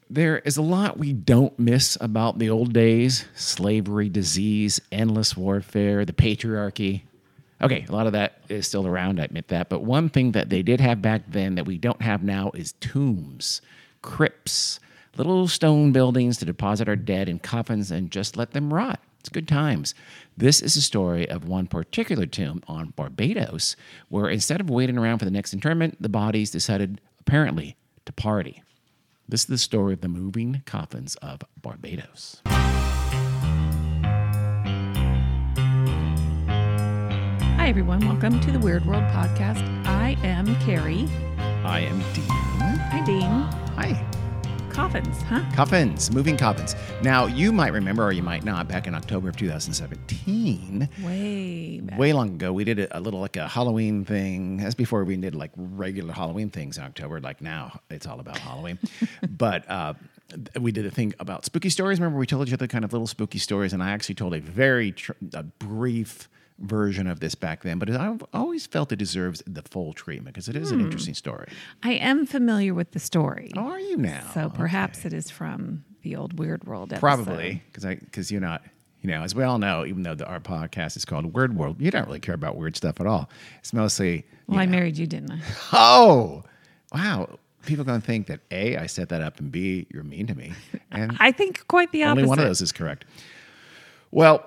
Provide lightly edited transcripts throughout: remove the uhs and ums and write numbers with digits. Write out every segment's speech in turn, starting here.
There is a lot we don't miss about the old days: slavery, disease, endless warfare, the patriarchy. Okay, a lot of that is still around, I admit that. But one thing that they did have back then that we don't have now is tombs, crypts, little stone buildings to deposit our dead in coffins and just let them rot. It's good times. This is a story of one particular tomb on Barbados where instead of waiting around for the next interment, the bodies decided, apparently, to party. This is the story of the moving coffins of Barbados. Hi, everyone. Welcome to the Weird World Podcast. I am Carrie. I am Dean. Hi, Dean. Hi. Coffins, huh? Coffins, moving coffins. Now, you might remember, or you might not, back in October of 2017, Way long ago, we did a little like a Halloween thing. That's before we did like regular Halloween things in October. Like now, it's all about Halloween. But we did a thing about spooky stories. Remember, we told each other kind of little spooky stories, and I actually told a very brief version of this back then, but I've always felt it deserves the full treatment because it is an interesting story. I am familiar with the story. How are you now? So perhaps it is from the old Weird World episode. Probably, because you're not, as we all know, even though our podcast is called Weird World, you don't really care about weird stuff at all. It's mostly... Well, I married you, didn't I? Oh! Wow. People are going to think that A, I set that up, and B, you're mean to me. And I think quite the opposite. only one of those is correct. Well...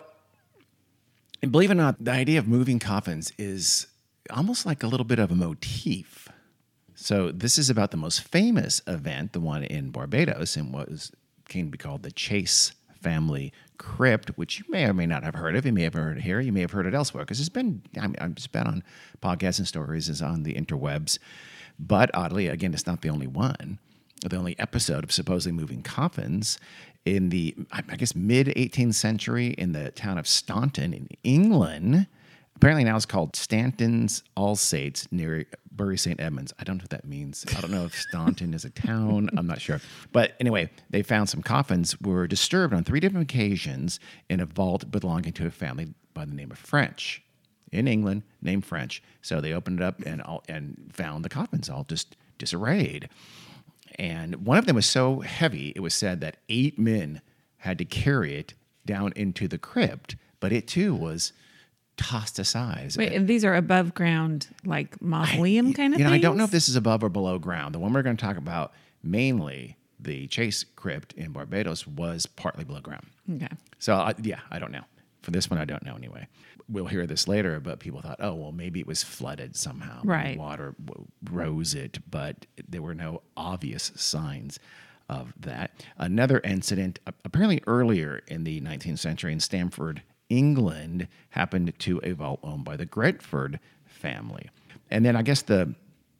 And believe it or not, the idea of moving coffins is almost like a little bit of a motif. So this is about the most famous event, the one in Barbados, and what came to be called the Chase family crypt, which you may or may not have heard of. You may have heard it here. You may have heard it elsewhere, because it's been on podcasts and stories, it's on the interwebs. But oddly, again, it's not the only one. The only episode of supposedly moving coffins in the, I guess, mid-18th century in the town of Staunton in England. Apparently now it's called Stanton's Alsates near Bury St. Edmunds. I don't know what that means. I don't know if Staunton is a town. I'm not sure. But anyway, they found some coffins were disturbed on 3 different occasions in a vault belonging to a family by the name of French. In England, named French. So they opened it up and found the coffins all just disarrayed. And one of them was so heavy, it was said that 8 men had to carry it down into the crypt, but it too was tossed aside. Wait, and these are above ground, like mausoleum kind of things? I don't know if this is above or below ground. The one we're going to talk about, mainly the Chase crypt in Barbados, was partly below ground. Okay. So, I don't know. For this one, I don't know anyway. We'll hear this later, but people thought, oh, well, maybe it was flooded somehow. Right. Water rose it, but there were no obvious signs of that. Another incident, apparently earlier in the 19th century in Stamford, England, happened to a vault owned by the Gretford family. And then I guess the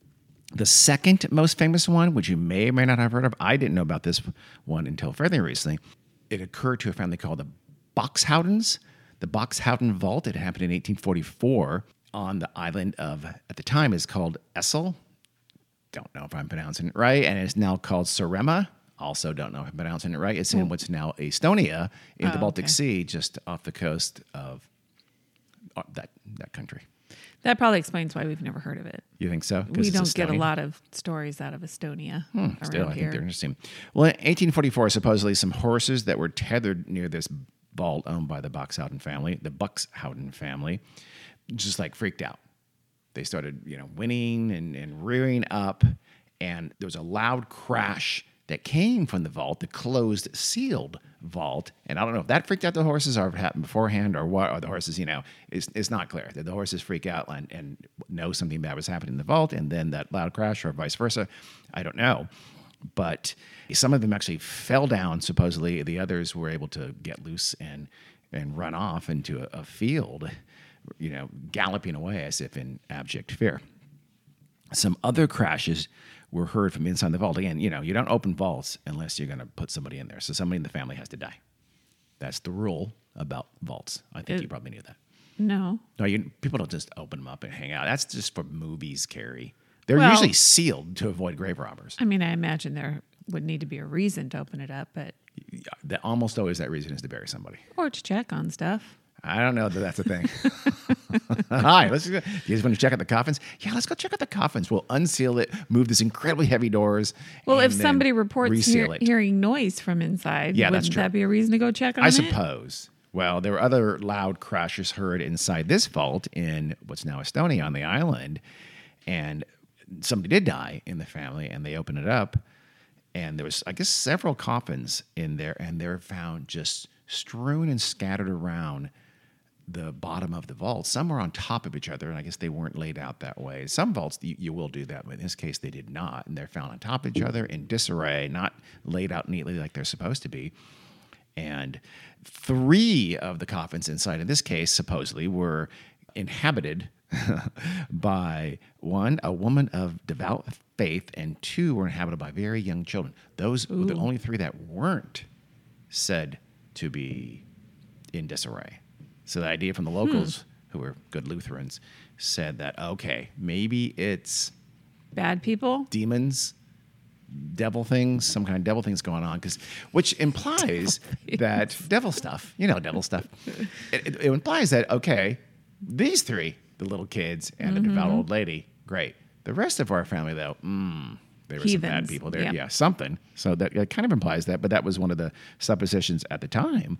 second most famous one, which you may or may not have heard of, I didn't know about this one until fairly recently. It occurred to a family called the Boxhoudens. The Boxhouden Vault, it happened in 1844 on the island of, at the time, is called Essel. Don't know if I'm pronouncing it right. And it's now called Sarema. Also don't know if I'm pronouncing it right. It's in what's now Estonia in the Baltic Sea, just off the coast of that country. That probably explains why we've never heard of it. You think so? We don't get a lot of stories out of Estonia around Still, I here. think they're interesting. Well, in 1844, supposedly some horses that were tethered near this vault owned by the Boxhouden family, just like freaked out. They started, whinnying and rearing up, and there was a loud crash that came from the vault, the closed, sealed vault. And I don't know if that freaked out the horses or if it happened beforehand or what, or the horses, it's not clear. Did the horses freak out and know something bad was happening in the vault and then that loud crash or vice versa? I don't know. But some of them actually fell down, supposedly. The others were able to get loose and run off into a field, galloping away as if in abject fear. Some other crashes were heard from inside the vault. Again, you don't open vaults unless you're going to put somebody in there. So somebody in the family has to die. That's the rule about vaults. I think you probably knew that. No. No, people don't just open them up and hang out. That's just for movies, Carrie. They're usually sealed to avoid grave robbers. I mean, I imagine there would need to be a reason to open it up, but... Almost always that reason is to bury somebody. Or to check on stuff. I don't know that that's a thing. Hi, let's go. You guys want to check out the coffins? Yeah, let's go check out the coffins. We'll unseal it, move this incredibly heavy doors. Well, and if then somebody reports reseal it. hearing noise from inside, Yeah, that's wouldn't true. that be a reason to go check on I it? suppose. Well, there were other loud crashes heard inside this vault in what's now Estonia on the island. And somebody did die in the family, and they opened it up. And there was, I guess, several coffins in there, and they're found just strewn and scattered around the bottom of the vault. Some were on top of each other, and I guess they weren't laid out that way. Some vaults, you will do that, but in this case, they did not. And they're found on top of each other in disarray, not laid out neatly like they're supposed to be. And 3 of the coffins inside, in this case, supposedly, were inhabited by 1, a woman of devout faith, and 2 were inhabited by very young children. Those were the only 3 that weren't said to be in disarray. So the idea from the locals, who were good Lutherans, said that, okay, maybe it's Bad people? demons, devil things, some kind of devil things going on, which implies that devil stuff, devil stuff. It implies that, okay, these 3, the little kids and the devout old lady, great. The rest of our family, though, they were some bad Heathens, people there. yep. Yeah, something. So that it kind of implies that, but that was one of the suppositions at the time.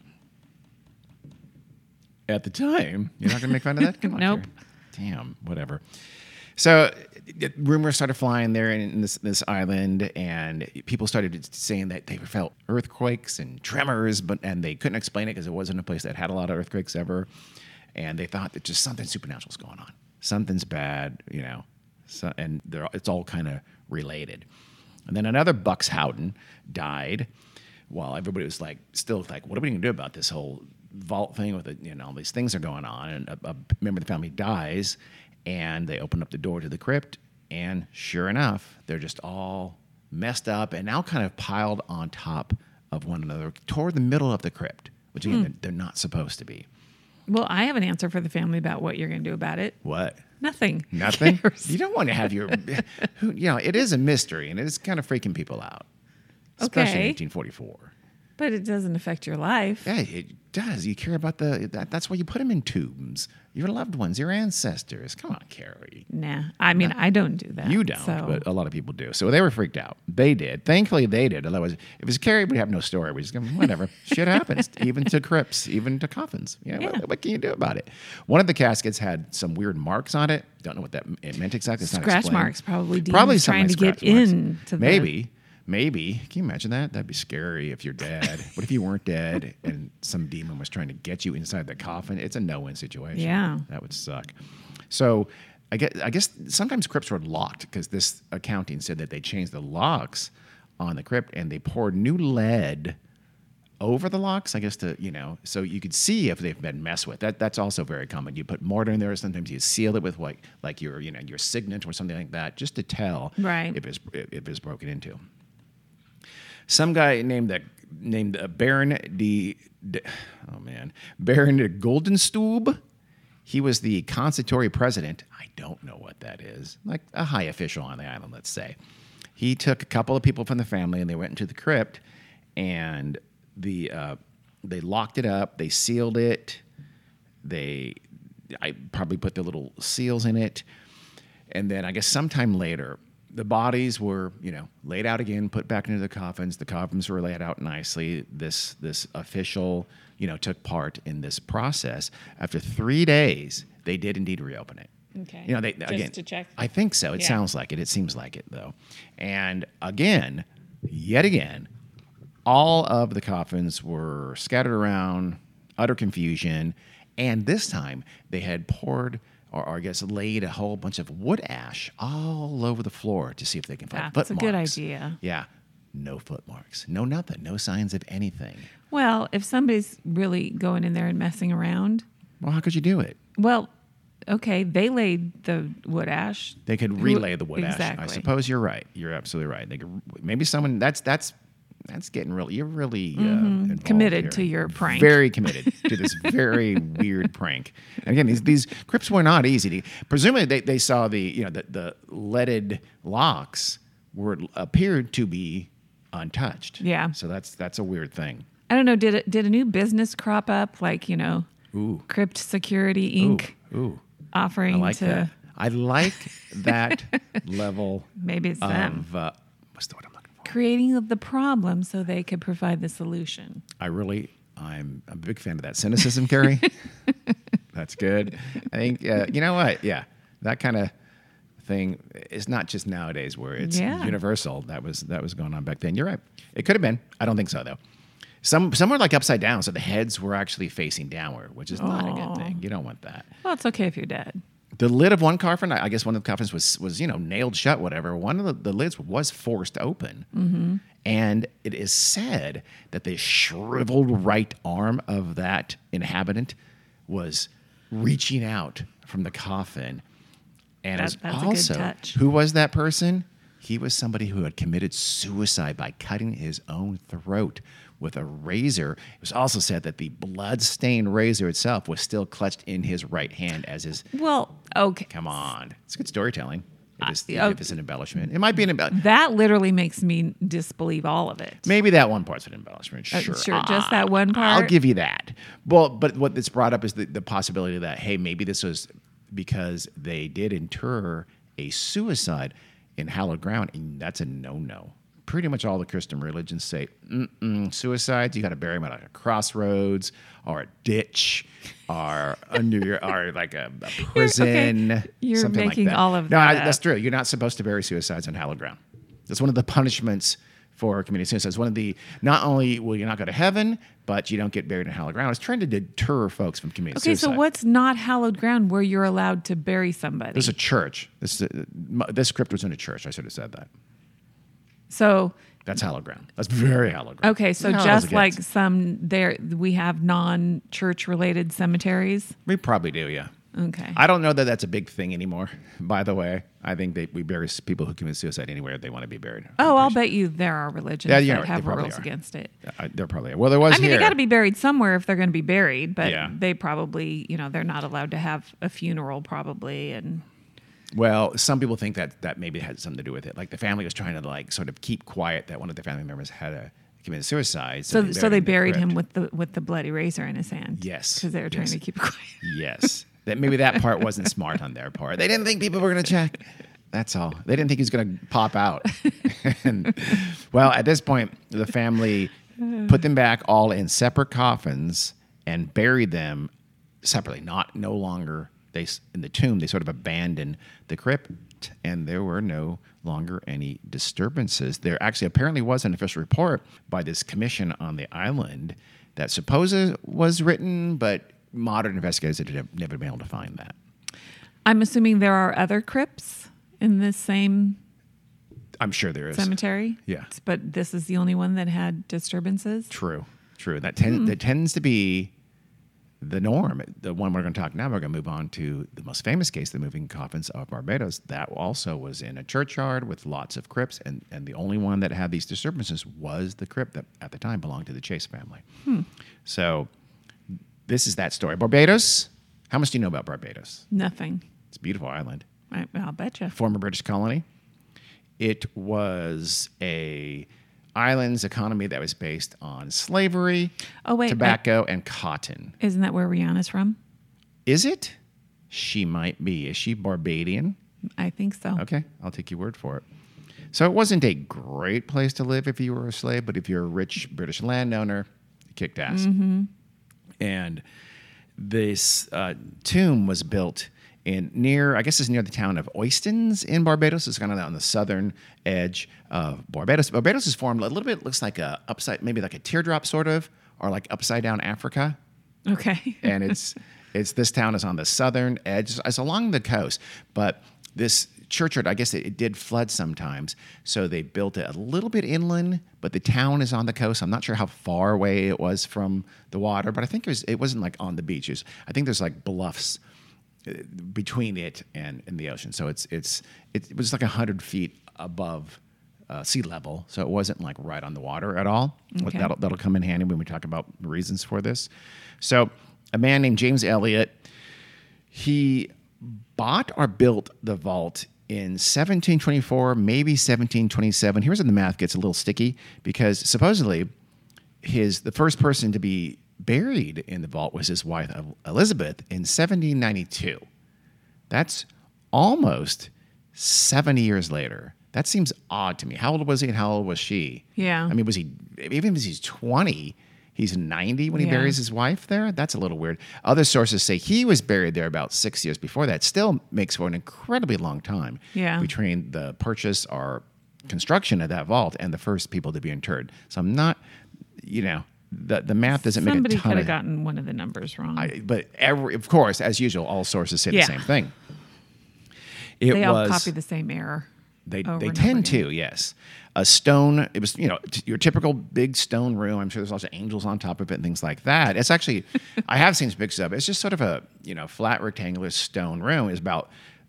At the time, you're not going to make fun of that? Come on, Nope. Carrie. Damn, whatever. So rumors started flying there in this island, and people started saying that they felt earthquakes and tremors, and they couldn't explain it because it wasn't a place that had a lot of earthquakes ever. And they thought that just something supernatural's going on. Something's bad, So, and it's all kind of related. And then another Buxhowden died while everybody was still what are we going to do about this whole vault thing with all these things are going on? And a member of the family dies, and they open up the door to the crypt, and sure enough, they're just all messed up and now kind of piled on top of one another toward the middle of the crypt, which again, they're not supposed to be. Well, I have an answer for the family about what you're going to do about it. What? Nothing. Nothing? Who cares? You don't want to have it is a mystery, and it is kind of freaking people out, especially Okay. in 1844. But it doesn't affect your life. Yeah, it does. You care about that's why you put them in tombs. Your loved ones, your ancestors. Come on, Carrie. Nah. I mean, I don't do that. You don't, so. but a lot of people do. So they were freaked out. They did. Thankfully, they did. Otherwise, if it was Carrie, we'd have no story. We just go, whatever. Shit happens, even to crypts, even to coffins. Yeah. What can you do about it? One of the caskets had some weird marks on it. Don't know what it meant exactly. It's not Scratch explained. marks, probably demons something trying to like get scratch marks. into the... Maybe. Can you imagine that? That'd be scary if you're dead. What if you weren't dead and some demon was trying to get you inside the coffin? It's a no-win situation. Yeah. That would suck. So I guess sometimes crypts were locked because this accounting said that they changed the locks on the crypt and they poured new lead over the locks, I guess, so you could see if they've been messed with. That's also very common. You put mortar in there. Sometimes you seal it with like your signet or something like that, just to tell Right. if it's broken into. Some guy named Baron de Goldenstube. He was the consistory president. I don't know what that is. Like a high official on the island, let's say. He took a couple of people from the family and they went into the crypt, and they locked it up. They sealed it. I probably put the little seals in it, and then I guess sometime later, the bodies were, laid out again, put back into the coffins. The coffins were laid out nicely. This official, took part in this process. After 3 days, they did indeed reopen it. Okay. Just to check. I think so. It Yeah. sounds like it. It seems like it, though. And yet again, all of the coffins were scattered around, utter confusion. And this time, they had poured, or I guess laid a whole bunch of wood ash all over the floor to see if they can find That's a footmarks. good idea. Yeah. No footmarks. No nothing. No signs of anything. Well, if somebody's really going in there and messing around, Well, how could you do it? well, okay, they laid the wood ash. They could relay the wood ash. Exactly. I suppose you're right. You're absolutely right. They could, maybe someone that's getting really. You're really involved Committed here. to your prank. Very committed to this very weird prank. And again, these crypts were not easy. Presumably, they saw the leaded locks appeared to be untouched. Yeah. So that's a weird thing. I don't know. Did a new business crop up? Like, Ooh. Crypt Security Inc. Ooh. offering I like to that. I like that level maybe it's them of what's the word I'm looking for? creating the problem so they could provide the solution. I'm a big fan of that cynicism, Carrie. That's good. I think you know what? Yeah, that kind of thing is not just nowadays where it's universal. That was going on back then. You're right. It could have been. I don't think so though. Some were like upside down, so the heads were actually facing downward, which is not a good thing. You don't want that. Well, it's okay if you're dead. The lid of one coffin, I guess one of the coffins was nailed shut, whatever. One of the lids was forced open. And it is said that the shriveled right arm of that inhabitant was reaching out from the coffin. And That's also, a good touch. who was that person? He was somebody who had committed suicide by cutting his own throat with a razor. It was also said that the blood-stained razor itself was still clutched in his right hand as his... Well, okay. Come on. It's good storytelling. If it's an embellishment. It might be an embellishment. That literally makes me disbelieve all of it. Maybe that one part's an embellishment. Sure. Just that one part. I'll give you that. Well, but what it's brought up is the possibility that, hey, maybe this was because they did inter a suicide in hallowed ground, and that's a no-no. Pretty much all the Christian religions say, suicides, you got to bury them at like a crossroads or a ditch or or like a prison. You're something making like that. all of that up. That's true. You're not supposed to bury suicides on hallowed ground. That's one of the punishments for committing suicide. It's one of the, not only will you not go to heaven, but you don't get buried in hallowed ground. It's trying to deter folks from committing suicide. Okay, so what's not hallowed ground where you're allowed to bury somebody? There's a church. This crypt was in a church. I should have said that. So that's hallowed ground. That's very hallowed ground. okay, so just like some there, we have non-church related cemeteries. We probably do, yeah. Okay. I don't know that that's a big thing anymore. By the way, I think we bury people who commit suicide anywhere they want to be buried. Oh, I'll bet you there are religions that have rules against it. There probably are. Well, there was. I mean, here. they got to be buried somewhere if they're going to be buried, but Yeah. they probably, they're not allowed to have a funeral probably, and. Well, some people think that maybe had something to do with it. Like the family was trying to like sort of keep quiet that one of the family members had committed suicide. So they buried him with the bloody razor in his hand. Yes, because they were trying to keep it quiet. Yes, maybe that part wasn't smart on their part. They didn't think people were going to check. That's all. They didn't think he was going to pop out. And, well, at this point, the family put them back all in separate coffins and buried them separately. No longer. In the tomb, they sort of abandoned the crypt, and there were no longer any disturbances. There actually apparently was an official report by this commission on the island that supposedly was written, but modern investigators have never been able to find that. I'm assuming there are other crypts in this same I'm sure there is. Cemetery? Yeah. But this is the only one that had disturbances? True. That tends to be the norm. The one we're going to talk now, we're going to move on to the most famous case, the moving coffins of Barbados. That also was in a churchyard with lots of crypts, and the only one that had these disturbances was the crypt that at the time belonged to the Chase family. So this is that story. Barbados, how much do you know about Barbados? Nothing. It's a beautiful island. I'll bet you. Former British colony. It was a island's economy that was based on slavery, tobacco, and cotton. Isn't that where Rihanna's from? Is it? She might be. Is she Barbadian? I think so. Okay, I'll take your word for it. So it wasn't a great place to live if you were a slave, but if you're a rich British landowner, you kicked ass. Mm-hmm. And this tomb was built near the town of Oistins in Barbados. It's kind of on the southern edge of Barbados. Barbados is formed a little bit, looks like maybe like a teardrop sort of, or like upside down Africa. Okay. And this town is on the southern edge. It's along the coast, but this churchyard, I guess it did flood sometimes, so they built it a little bit inland, but the town is on the coast. I'm not sure how far away it was from the water, but I think it wasn't like on the beaches. I think there's like bluffs between it and the ocean. So it was like 100 feet above sea level. So it wasn't like right on the water at all. Okay. That'll come in handy when we talk about reasons for this. So a man named James Elliott, he bought or built the vault in 1724, maybe 1727. Here's where the math gets a little sticky because supposedly the first person to be buried in the vault was his wife, Elizabeth, in 1792. That's almost 70 years later. That seems odd to me. How old was he and how old was she? Yeah. I mean, was he, even if he's 20, he's 90 when he buries his wife there? That's a little weird. Other sources say he was buried there about 6 years before that. Still makes for an incredibly long time between the purchase or construction of that vault and the first people to be interred. So I'm not, the math doesn't make a ton Somebody could have of... gotten one of the numbers wrong. But of course, as usual, all sources say the same thing. They all copy the same error. They tend to, yes. A stone, it was, your typical big stone room. I'm sure there's lots of angels on top of it and things like that. It's actually, I have seen some pictures of it. It's just sort of a, flat rectangular stone room. It's about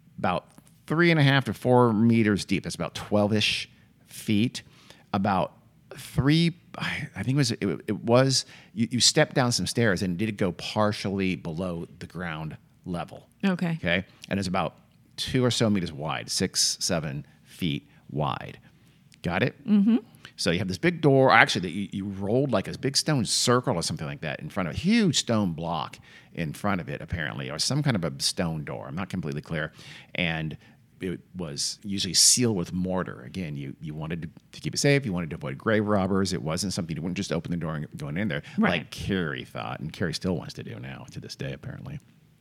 3.5 to 4 meters deep. That's about 12-ish feet. About 3, I think it was, you stepped down some stairs and did go partially below the ground level. Okay. Okay. And it's about 2 or so meters wide, 6, 7 feet wide. Got it? Mm-hmm. So you have this big door. Actually, you rolled like a big stone circle or something like that in front of a huge stone block in front of it, apparently, or some kind of a stone door. I'm not completely clear. And it was usually sealed with mortar. Again, you wanted to keep it safe. You wanted to avoid grave robbers. It wasn't something you wouldn't just open the door and go in there like Carrie thought, and Carrie still wants to do now to this day, apparently.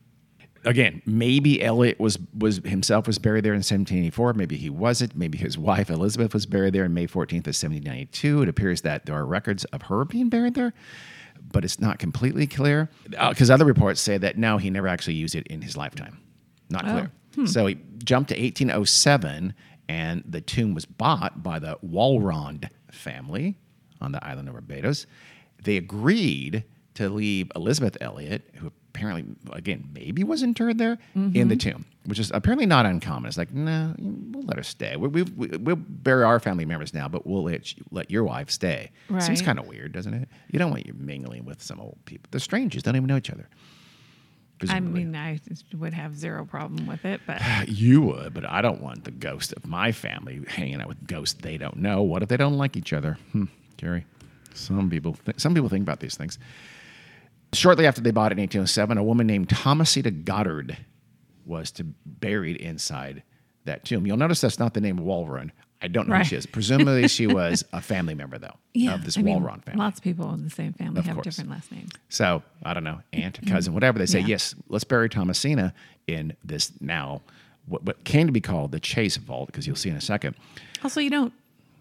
Again, maybe Elliot was himself buried there in 1784. Maybe he wasn't. Maybe his wife Elizabeth was buried there on May 14th of 1792. It appears that there are records of her being buried there, but it's not completely clear because other reports say that no, he never actually used it in his lifetime. Not clear. So he jumped to 1807, and the tomb was bought by the Walrond family on the island of Barbados. They agreed to leave Elizabeth Elliot, who apparently, again, maybe was interred there, in the tomb, which is apparently not uncommon. It's like, no, we'll let her stay. We'll bury our family members now, but we'll let your wife stay. Right. Seems kind of weird, doesn't it? You don't want you mingling with some old people. They're strangers, don't even know each other. Presumably. I mean, I would have zero problem with it, but... You would, but I don't want the ghost of my family hanging out with ghosts they don't know. What if they don't like each other? Carrie. Some people think about these things. Shortly after they bought it in 1807, a woman named Thomasina Goddard was buried inside that tomb. You'll notice that's not the name Walron. I don't know who she is. Presumably she was a family member, though, of this Walron family. Lots of people in the same family have different last names. So, I don't know, aunt, cousin, whatever. They say, yes, let's bury Thomasina in this now, what came to be called the Chase Vault, because you'll see in a second. Also, you don't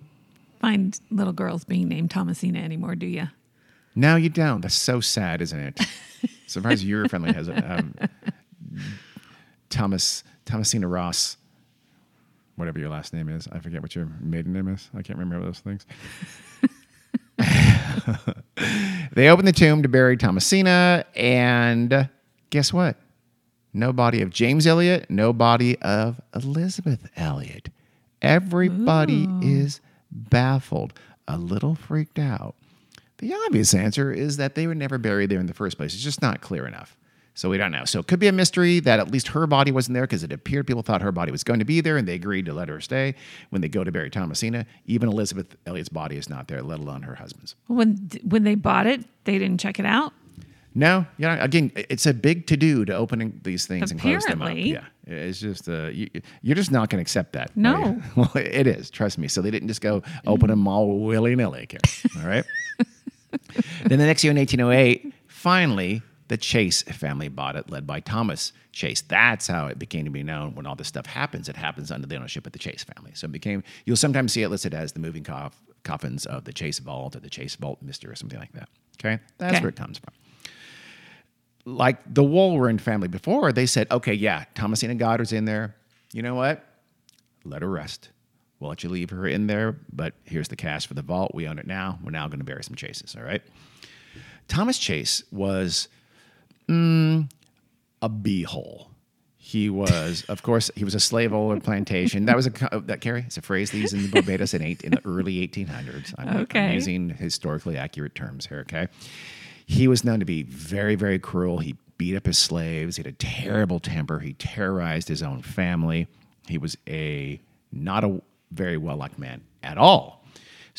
find little girls being named Thomasina anymore, do you? No, you don't. That's so sad, isn't it? Surprised your family has it. Thomasina Ross, whatever your last name is. I forget what your maiden name is. I can't remember those things. They opened the tomb to bury Thomasina, and guess what? No body of James Elliot, no body of Elizabeth Elliot. Everybody is baffled, a little freaked out. The obvious answer is that they were never buried there in the first place. It's just not clear enough. So we don't know. So it could be a mystery that at least her body wasn't there because it appeared people thought her body was going to be there and they agreed to let her stay. When they go to bury Thomasina, even Elizabeth Elliot's body is not there, let alone her husband's. When they bought it, they didn't check it out? No. Again, it's a big to-do to open these things and close them up. Apparently. Yeah. It's just, you're just not going to accept that. No. Right? Well, it is. Trust me. So they didn't just go open them all willy-nilly. All right? Then the next year in 1808, finally, the Chase family bought it, led by Thomas Chase. That's how it became to be known when all this stuff happens. It happens under the ownership of the Chase family. So you'll sometimes see it listed as the moving coffins of the Chase Vault or the Chase Vault Mystery or something like that. Okay? That's where it comes from. Like the Walron family before, they said, okay, yeah, Thomasina Goddard's in there. You know what? Let her rest. We'll let you leave her in there, but here's the cash for the vault. We own it now. We're now going to bury some Chases, all right? Thomas Chase was a beehole. He was, of course, he was a slave owner plantation. That was Carrie, it's a phrase they used in Barbados in the early 1800s. I'm using historically accurate terms here, okay? He was known to be very, very cruel. He beat up his slaves. He had a terrible temper. He terrorized his own family. He was not a very well-liked man at all.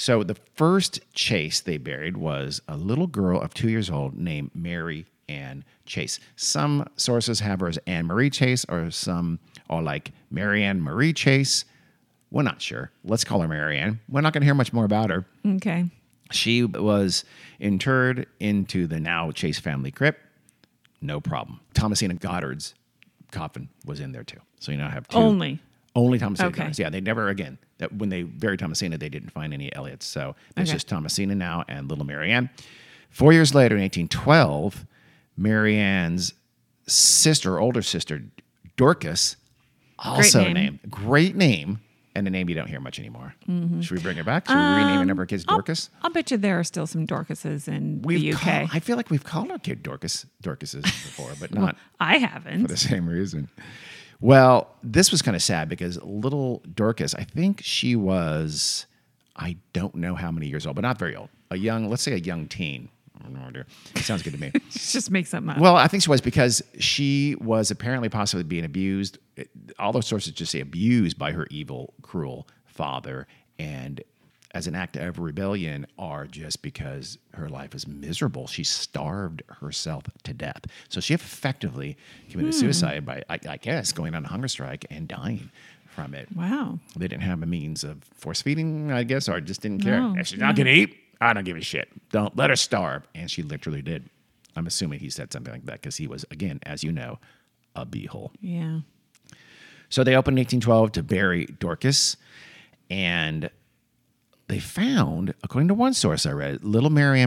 So the first Chase they buried was a little girl of 2 years old named Mary Ann Chase. Some sources have her as Anne Marie Chase, or some are like Mary Ann Marie Chase. We're not sure. Let's call her Mary Ann. We're not going to hear much more about her. Okay. She was interred into the now Chase family crypt. No problem. Thomasina Goddard's coffin was in there too. So you now have two. Only Thomasina Okay. Goddard's. Yeah, they never again. When they buried Thomasina, they didn't find any Elliots. So there's Okay. just Thomasina now and little Mary Ann. 4 years later, in 1812, Mary Ann's sister, older sister, Dorcas, also named. Great name. And a name you don't hear much anymore. Should we bring her back? Should we rename one of our kids Dorcas? I'll bet you there are still some Dorcases in the UK. I feel like we've called our kid Dorcases before, but not I for haven't. the same reason. Well, this was kind of sad because little Dorcas, I think she was, I don't know how many years old, but not very old. Let's say a young teen. I have no idea. It sounds good to me. Just make something up. Well, I think she was because she was apparently possibly being abused. All those sources just say abused by her evil, cruel father. And as an act of rebellion, or just because her life was miserable, she starved herself to death. So she effectively committed suicide by, I guess, going on a hunger strike and dying from it. Wow. They didn't have a means of force feeding, I guess, or just didn't care. No, If she's not going to eat, I don't give a shit. Don't let her starve. And she literally did. I'm assuming he said something like that because he was, again, as you know, a beehole. Yeah. So they opened in 1812 to bury Dorcas, and they found, according to one source I read, little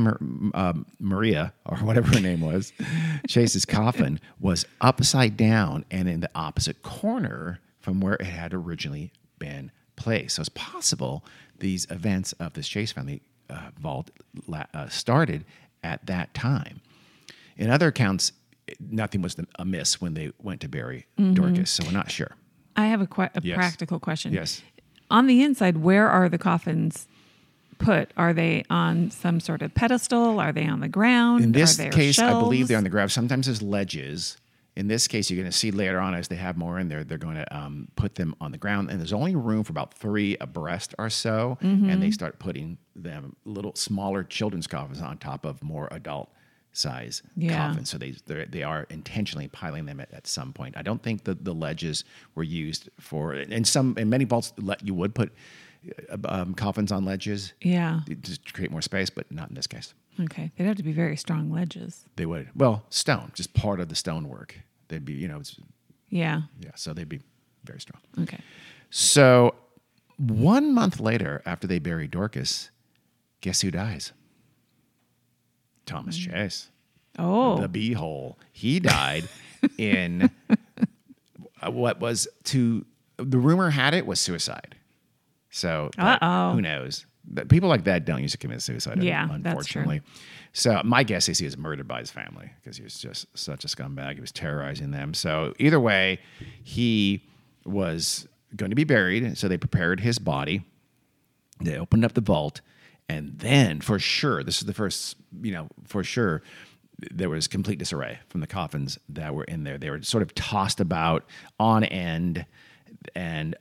Maria, or whatever her name was, Chase's coffin was upside down and in the opposite corner from where it had originally been placed. So it's possible these events of this Chase family vault started at that time. In other accounts, nothing was amiss when they went to bury Dorcas, so we're not sure. I have a Yes. practical question. Yes. On the inside, where are the coffins put? Are they on some sort of pedestal? Are they on the ground? In this Are there case, I believe shelves? they're on the ground. Sometimes there's ledges. In this case, you're going to see later on as they have more in there, they're going to put them on the ground. And there's only room for about 3 abreast or so. And they start putting them little smaller children's coffins on top of more adult size coffins. So they are intentionally piling them at some point. I don't think that the ledges were used for, in many vaults, you would put coffins on ledges. Yeah. Just to create more space, but not in this case. Okay. They'd have to be very strong ledges. They would. Well, stone, just part of the stonework. They'd be, Yeah. so they'd be very strong. Okay. So 1 month later, after they bury Dorcas, guess who dies? Thomas Chase. Oh. The beehole. He died in what was the rumor had it was suicide. So but who knows? But people like that don't usually commit suicide, Yeah, unfortunately. that's true. So my guess is he was murdered by his family because he was just such a scumbag. He was terrorizing them. So either way, he was going to be buried. So they prepared his body. They opened up the vault. And then for sure, this is the first, for sure, there was complete disarray from the coffins that were in there. They were sort of tossed about on end. And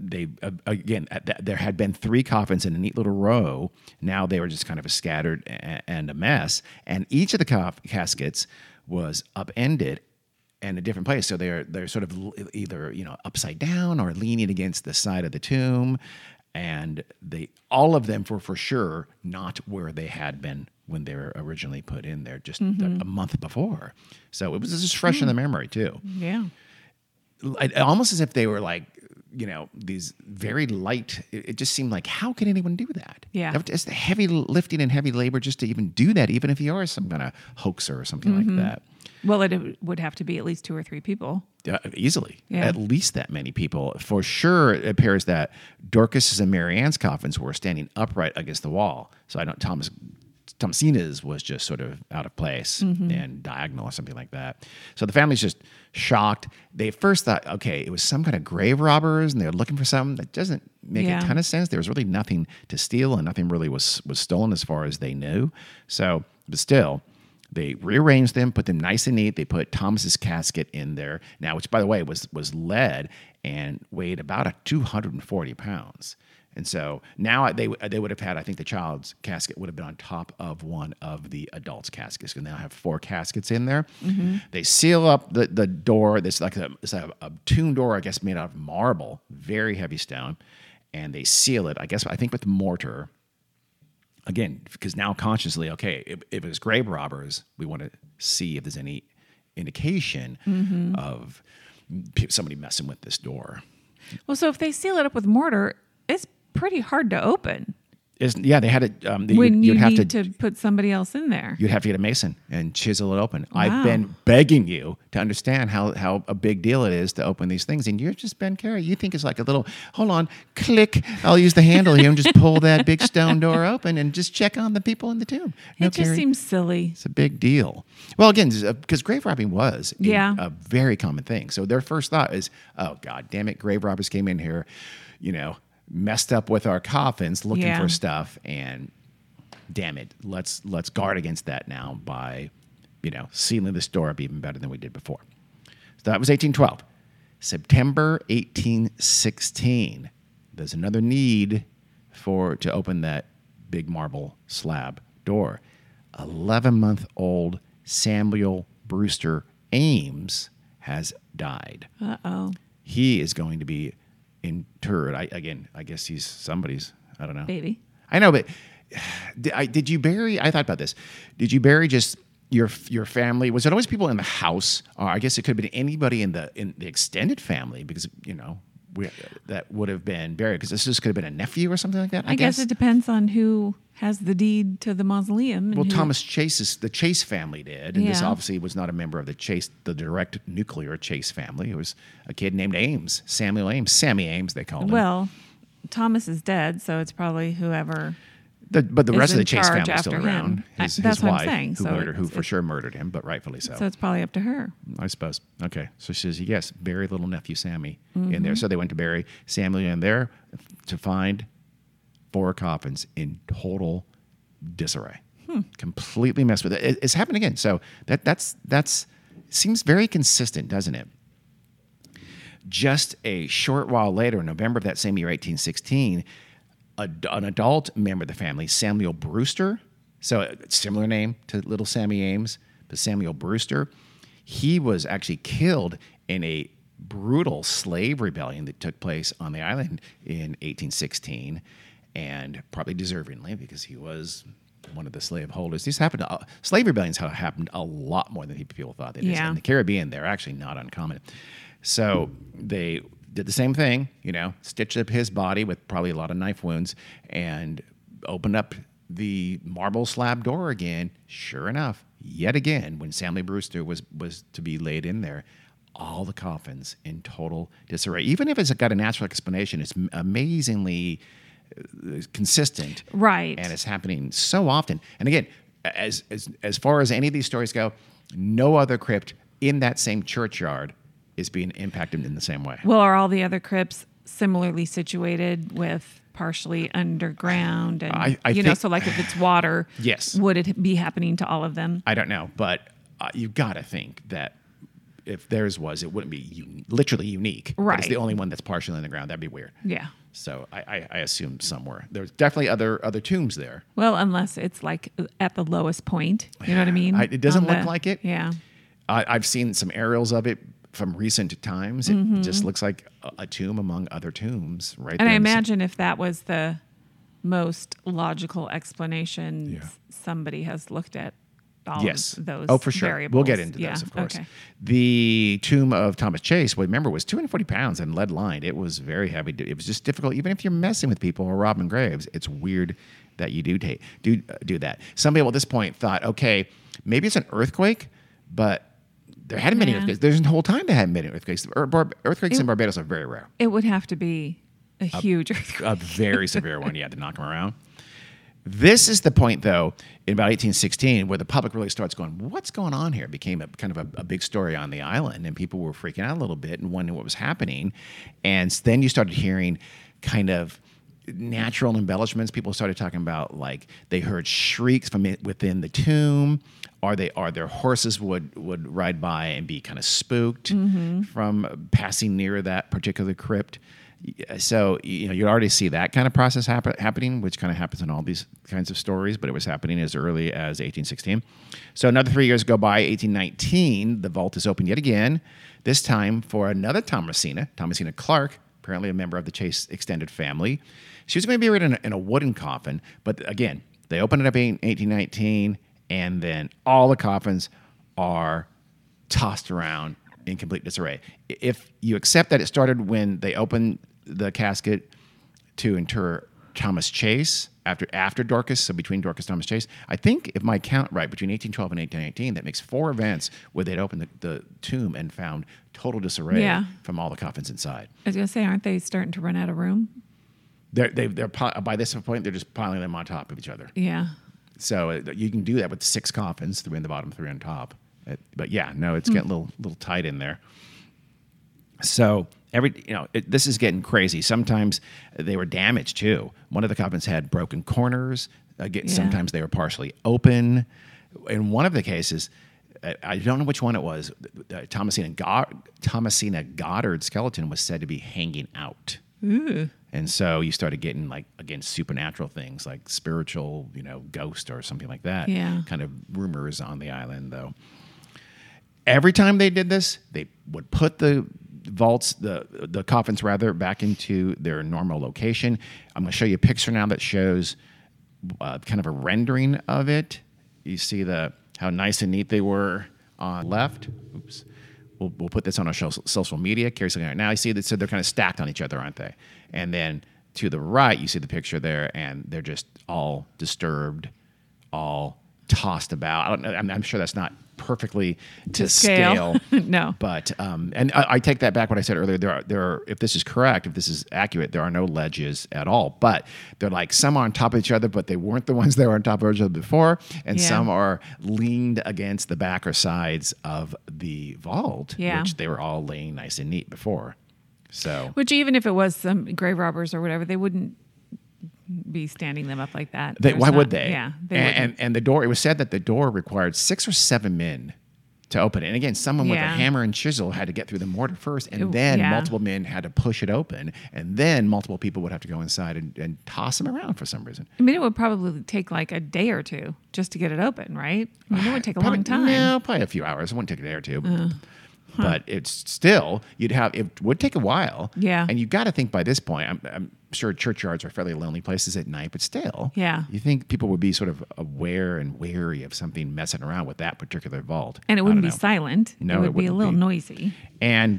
there had been 3 coffins in a neat little row. Now they were just kind of scattered and a mess. And each of the caskets was upended in a different place. So they're sort of either upside down or leaning against the side of the tomb. And all of them were for sure not where they had been when they were originally put in there just a month before. So it was just fresh in the memory too. Yeah. Almost as if they were like, these very light. It just seemed like, how could anyone do that? Yeah. It's the heavy lifting and heavy labor just to even do that, even if you are some kind of hoaxer or something like that. Well, it would have to be at least 2 or 3 people. Easily. Yeah. At least that many people. For sure, it appears that Dorcas's and Mary Ann's coffins were standing upright against the wall. So I don't, Thomasina's was just sort of out of place and diagonal or something like that. So the family's just shocked. They first thought, okay, it was some kind of grave robbers and they're looking for something. That doesn't make a ton of sense. There was really nothing to steal and nothing really was stolen as far as they knew. So, but still, they rearranged them, put them nice and neat. They put Thomas's casket in there now, which by the way was lead and weighed about 240 pounds. And so now they would have had, I think the child's casket would have been on top of one of the adult's caskets. And they now have 4 caskets in there. They seal up the door. It's like a tomb door, I guess, made out of marble, very heavy stone. And they seal it, I think with mortar. Again, because now consciously, okay, if it was grave robbers, we want to see if there's any indication of somebody messing with this door. Well, so if they seal it up with mortar, it's pretty hard to open. Yeah, they had it. When you need to put somebody else in there. You'd have to get a mason and chisel it open. Wow. I've been begging you to understand how a big deal it is to open these things. And you've just been, Carrie, you think it's like a little, hold on, click. I'll use the handle here and just pull that big stone door open and just check on the people in the tomb. No, It just Carrie, seems silly. it's a big deal. Well, again, because grave robbing was Yeah. a very common thing. So their first thought is, oh, God damn it, grave robbers came in here, messed up with our coffins looking for stuff, and damn it, let's guard against that now by sealing this door up even better than we did before. So that was 1812. September 1816, there's another need to open that big marble slab door. 11-month-old Samuel Brewster Ames has died. Uh-oh. He is going to be interred. I guess he's somebody's, I don't know. Baby. I know, but did you bury, I thought about this. Did you bury just your family? Was it always people in the house? Or I guess it could have been anybody in the extended family because, that would have been buried. Because this could have been a nephew or something like that, I guess it depends on who has the deed to the mausoleum. And Well, Thomas the Chase family did. And this Yeah. obviously was not a member of the direct nuclear Chase family. It was a kid named Ames, Samuel Ames, Sammy Ames, they called him. Well, Thomas is dead, so it's probably whoever. But the is rest of in the Chase charge family is still after him. around. That's His what I'm wife, saying. So who for sure murdered him, but rightfully so. So it's probably up to her. I suppose. Okay. So she says, yes, bury little nephew Sammy in there. So they went to bury Samuel in there to find 4 coffins in total disarray. Completely messed with it. It's happened again. So that's seems very consistent, doesn't it? Just a short while later, in November of that same year, 1816, an adult member of the family, Samuel Brewster, so a similar name to little Sammy Ames, but Samuel Brewster, he was actually killed in a brutal slave rebellion that took place on the island in 1816, and probably deservingly because he was one of the slave holders. These happened. Slave rebellions have happened a lot more than people thought. Yeah. In the Caribbean, they're actually not uncommon. So they did the same thing, stitched up his body with probably a lot of knife wounds and opened up the marble slab door again. Sure enough, yet again, when Samuel Brewster was to be laid in there, all the coffins in total disarray. Even if it's got a natural explanation, it's amazingly consistent. Right. And it's happening so often. And again, as far as any of these stories go, no other crypt in that same churchyard is being impacted in the same way. Well, are all the other crypts similarly situated with partially underground? And I think, so like if it's water, yes. would it be happening to all of them? I don't know, but you've got to think that if theirs was, it wouldn't be literally unique. Right. But it's the only one that's partially in the ground. That'd be weird. Yeah. So I assume somewhere. There's definitely other tombs there. Well, unless it's like at the lowest point. You know what I mean? It doesn't look like it. Yeah. I've seen some aerials of it from recent times. It just looks like a tomb among other tombs, right? And there I in the imagine if that was the most logical explanation, Yeah. somebody has looked at all yes. of those. Oh, for sure. variables. We'll get into Yeah, those, of course. Okay. The tomb of Thomas Chase, remember, was 240 pounds and lead lined. It was very heavy. It was just difficult. Even if you're messing with people or robbing graves, it's weird that you do that. Some people at this point thought, okay, maybe it's an earthquake, but there hadn't been any earthquakes. There's a whole time there hadn't been earthquakes. Earthquakes in Barbados are very rare. It would have to be a huge earthquake. A very severe one, to knock them around. This is the point, though, in about 1816, where the public really starts going, what's going on here? It became a big story on the island, and people were freaking out a little bit and wondering what was happening. And then you started hearing kind of natural embellishments. People started talking about, like, they heard shrieks from within the tomb, or their horses would ride by and be kind of spooked from passing near that particular crypt. So, you already see that kind of process happening, which kind of happens in all these kinds of stories, but it was happening as early as 1816. So another 3 years go by, 1819, the vault is opened yet again, this time for another Thomasina Clark, apparently a member of the Chase extended family. She was going to be buried in a wooden coffin, but again, they open it up in 1819, and then all the coffins are tossed around in complete disarray. If you accept that it started when they opened the casket to inter Thomas Chase after Dorcas, so between Dorcas and Thomas Chase, I think if my count right, between 1812 and 1818, that makes 4 events where they'd opened the tomb and found total disarray from all the coffins inside. I was going to say, aren't they starting to run out of room? They're by this point, they're just piling them on top of each other. Yeah. So you can do that with 6 coffins, 3 on the bottom, 3 on top. But yeah, no, it's getting a little tight in there. So this is getting crazy. Sometimes they were damaged too. One of the coffins had broken corners. Sometimes they were partially open. In one of the cases, I don't know which one it was, Thomasina Goddard's skeleton was said to be hanging out. Ooh. And so you started getting, supernatural things like spiritual, ghost or something like that. Yeah. Kind of rumors on the island, though. Every time they did this, they would put the vaults, the coffins rather, back into their normal location. I'm going to show you a picture now that shows kind of a rendering of it. You see how nice and neat they were on the left. Oops. We'll put this on our social media. Carrie's looking at it now. You see that, so they're kind of stacked on each other, aren't they? And then to the right, you see the picture there, and they're just all disturbed, all tossed about. I'm sure that's not perfectly to scale. No. But and I take that back. What I said earlier, there are, if this is correct, if this is accurate, there are no ledges at all. But they're some on top of each other, but they weren't the ones that were on top of each other before, and some are leaned against the back or sides of the vault, which they were all laying nice and neat before. So, which even if it was some grave robbers or whatever, they wouldn't be standing them up like that. Why would they? Yeah. And the door, it was said that the door required 6 or 7 men to open it. And again, someone with a hammer and chisel had to get through the mortar first, and then multiple men had to push it open, and then multiple people would have to go inside and toss them around for some reason. I mean, it would probably take a day or two just to get it open, right? I mean, it would take a long time. No, probably a few hours. It wouldn't take a day or two. But it's still, it would take a while. Yeah. And you've got to think by this point, I'm sure churchyards are fairly lonely places at night, but still, you think people would be sort of aware and wary of something messing around with that particular vault. And it wouldn't be silent. No, it would be a little noisy. And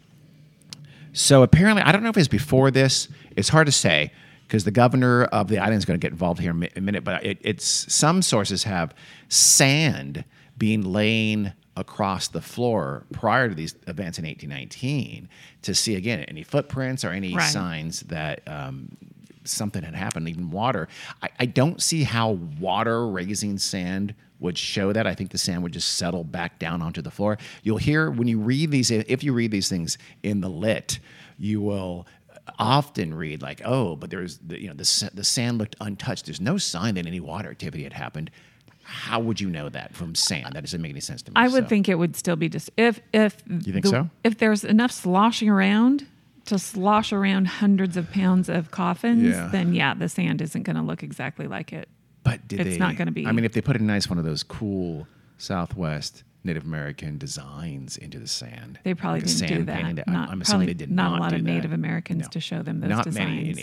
so apparently, I don't know if it's before this. It's hard to say because the governor of the island is going to get involved here in a minute. But it's some sources have sand being laying across the floor prior to these events in 1819 to see, again, any footprints or any signs that something had happened, even water. I don't see how water raising sand would show that. I think the sand would just settle back down onto the floor. You'll hear when you read these, if you read these things in the lit, you will often read but there's the sand looked untouched. There's no sign that any water activity had happened. How would you know that from sand? That doesn't make any sense to me. I would think it would still be just if you think so? If there's enough sloshing around to slosh around hundreds of pounds of coffins, then the sand isn't going to look exactly like it. But it's not going to be. I mean, if they put a nice one of those cool Southwest Native American designs into the sand, they probably didn't do that. I'm assuming they did not. Not a lot of Native Americans to show them those designs. Not many in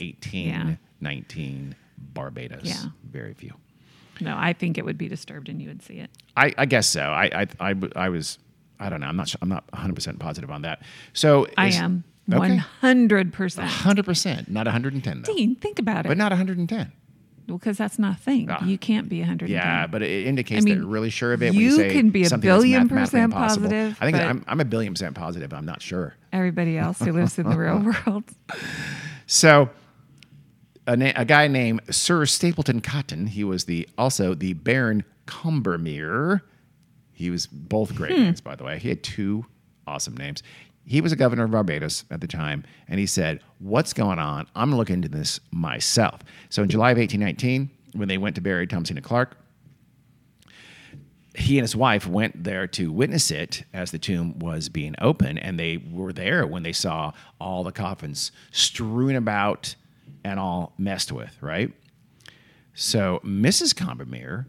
1819 Barbados. Yeah. Very few. No, I think it would be disturbed and you would see it. I guess so. I don't know. I'm not 100% positive on that. So I am 100%. 100%, not 110 though. Dean, think about it. But not 110. Well, because that's not a thing. You can't be 110. Yeah, but it indicates that you're really sure of it. You when you say can be a billion% impossible. positive. I think I'm a billion% positive. I'm not sure. Everybody else who lives in the real world. So a guy named Sir Stapleton Cotton, he was also the Baron Combermere. He was both great names, by the way. He had 2 awesome names. He was a governor of Barbados at the time, and he said, what's going on? I'm going to look into this myself. So in July of 1819, when they went to bury Thomasina Clark, he and his wife went there to witness it as the tomb was being opened, and they were there when they saw all the coffins strewn about and all messed with, right? So Mrs. Combermere,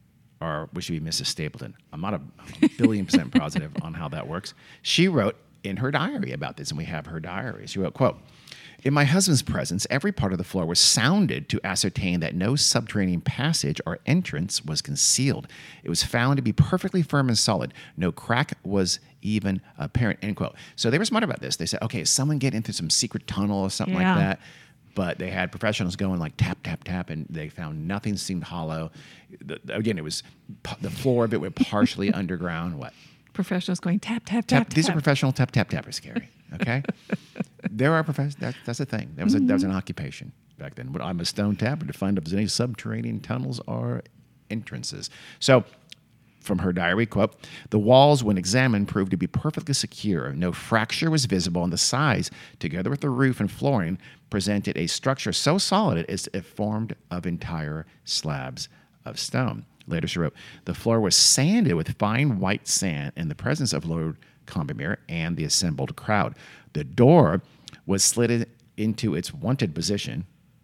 or we should be Mrs. Stapleton, I'm not a billion% positive on how that works. She wrote in her diary about this, and we have her diary. She wrote, quote, "In my husband's presence, every part of the floor was sounded to ascertain that no subterranean passage or entrance was concealed. It was found to be perfectly firm and solid. No crack was even apparent," end quote. So they were smart about this. They said, okay, someone get into some secret tunnel or something like that. But they had professionals going like tap, tap, tap, and they found nothing seemed hollow. Again, it was the floor of it went partially underground. What? Professionals going tap, tap, tap. These are professional tap, tap, tappers, Carrie. Okay? There are professionals. That's a thing. That was an occupation back then. But I'm a stone tapper to find if there's any subterranean tunnels or entrances. So, from her diary, quote, "The walls, when examined, proved to be perfectly secure. No fracture was visible, and the sides, together with the roof and flooring, presented a structure so solid as if formed of entire slabs of stone." Later she wrote, "The floor was sanded with fine white sand in the presence of Lord Combermere and the assembled crowd. The door was slid into its wonted position,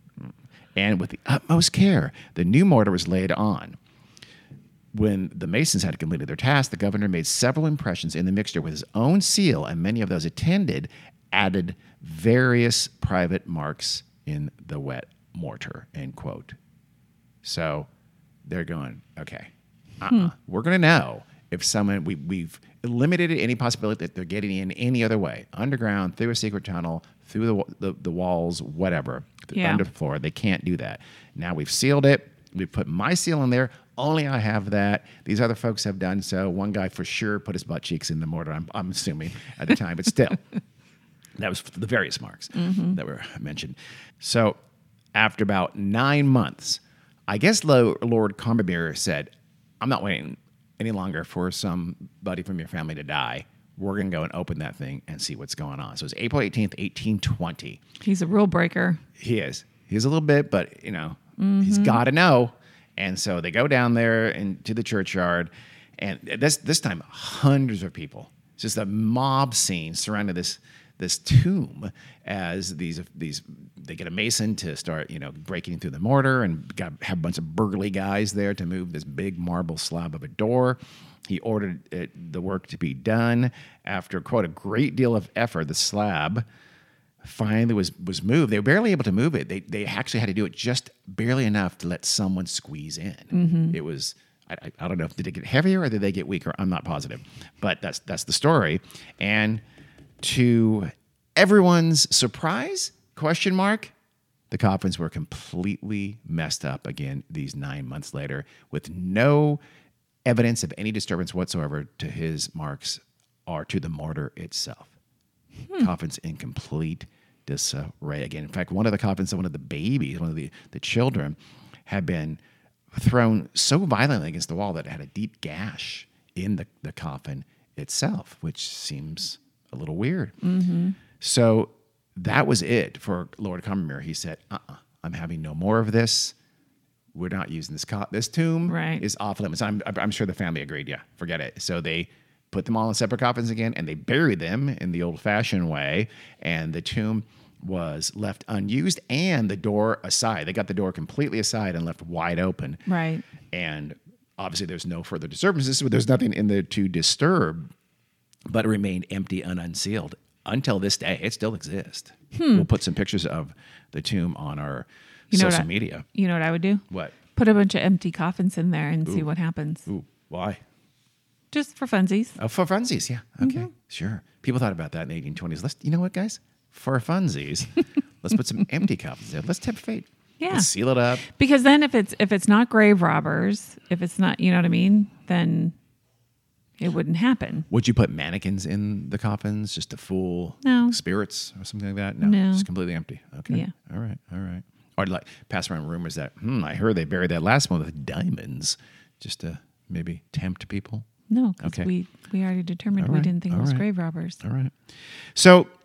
and with the utmost care, the new mortar was laid on. When the masons had completed their task, the governor made several impressions in the mixture with his own seal, and many of those attended added various private marks in the wet mortar," end quote. So they're going, okay, we're going to know if someone, we've eliminated any possibility that they're getting in any other way, underground, through a secret tunnel, through the walls, whatever, under the floor. They can't do that. Now we've sealed it. We've put my seal in there. Only I have that. These other folks have done so. One guy for sure put his butt cheeks in the mortar, I'm assuming, at the time. But still, that was the various marks that were mentioned. So after about 9 months, I guess Lord Combermere said, "I'm not waiting any longer for somebody from your family to die. We're going to go and open that thing and see what's going on." So it's April 18th, 1820. He's a rule breaker. He is. He's a little bit, but, he's got to know. And so they go down there into the churchyard, and this time hundreds of people. It's just a mob scene surrounding this tomb as they get a mason to start breaking through the mortar, and have a bunch of burly guys there to move this big marble slab of a door. He ordered the work to be done. After, quote, "a great deal of effort, the slab finally was moved." They were barely able to move it. They actually had to do it just barely enough to let someone squeeze in. It was, I don't know, did it get heavier or did they get weaker? I'm not positive, but that's the story. And to everyone's surprise, the coffins were completely messed up again these 9 months later, with no evidence of any disturbance whatsoever to his marks or to the mortar itself. Coffins in complete disarray again. In fact, one of the coffins of one of the babies, one of the children, had been thrown so violently against the wall that it had a deep gash in the coffin itself, which seems a little weird. So that was it for Lord Combermere. He said, I'm having no more of this. We're not using this tomb is off limits. I'm sure the family agreed. Yeah, forget it. So they put them all in separate coffins again, and they buried them in the old-fashioned way, and the tomb was left unused and the door aside. They got the door completely aside and left wide open. Right. And obviously there's no further disturbances, so there's nothing in there to disturb, but it remained empty and unsealed. Until this day, it still exists. We'll put some pictures of the tomb on our social media. You know what I would do? What? Put a bunch of empty coffins in there and see what happens. Ooh, why? Just for funsies. Oh, for funsies, yeah. Okay, sure. People thought about that in the 1820s. You know what, guys? For funsies, let's put some empty coffins there. Let's tempt fate. Yeah. Let's seal it up. Because then if it's not grave robbers, if it's not, you know what I mean, then it wouldn't happen. Would you put mannequins in the coffins just to fool spirits or something like that? No. Just completely empty. Okay. Yeah. All right. Or like pass around rumors that, I heard they buried that last one with diamonds just to maybe tempt people. No, because we already determined we didn't think it was grave robbers. All right. So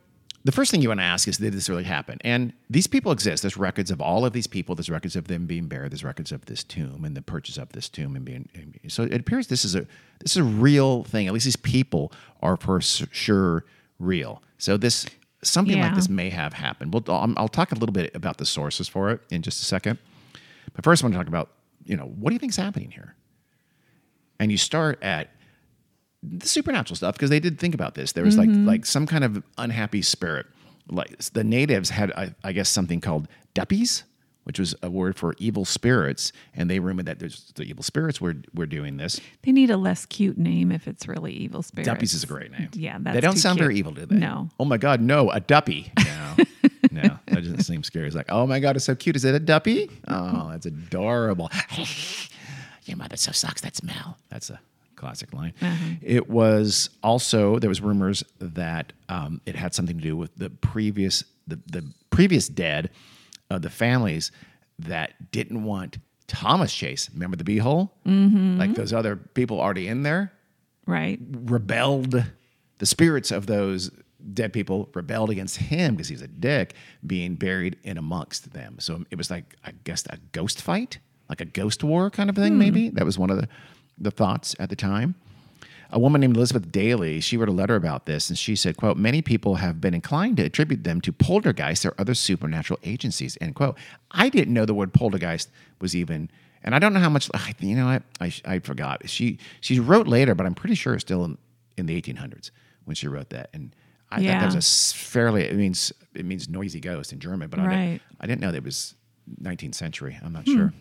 the first thing you want to ask is, did this really happen? And these people exist. There's records of all of these people. There's records of them being buried. There's records of this tomb and the purchase of this tomb and being. So it appears this is a real thing. At least these people are for sure real. So something like this may have happened. I'll talk a little bit about the sources for it in just a second. But first, I want to talk about, what do you think is happening here? And you start at the supernatural stuff, because they did think about this. There was like some kind of unhappy spirit. Like the natives had, I guess, something called duppies, which was a word for evil spirits, and they rumored that the evil spirits were doing this. They need a less cute name if it's really evil spirits. Duppies is a great name. Yeah, that's they don't sound cute. very evil, do they? No. Oh my God, no, a duppy. No, no, that doesn't seem scary. It's like, oh my God, it's so cute. Is it a duppy? Oh, that's adorable. Your mother so sucks that smell. That's a classic line. It was also, there was rumors that it had something to do with the previous dead of the families that didn't want Thomas Chase. Remember the beehole? Like those other people already in there? Right. Rebelled. The spirits of those dead people rebelled against him because he's a dick, being buried in amongst them. So it was like, I guess, a ghost fight, like a ghost war kind of thing, maybe. That was one of the thoughts at the time. A woman named Elizabeth Daly, she wrote a letter about this, and she said, quote, many people have been inclined to attribute them to poltergeists or other supernatural agencies, end quote. I didn't know the word poltergeist was even, and I don't know how much, you know what, I forgot. She wrote later, but I'm pretty sure it's still in the 1800s when she wrote that. And I thought that was fairly, it means noisy ghost in German, but I didn't know that it was 19th century. I'm not sure.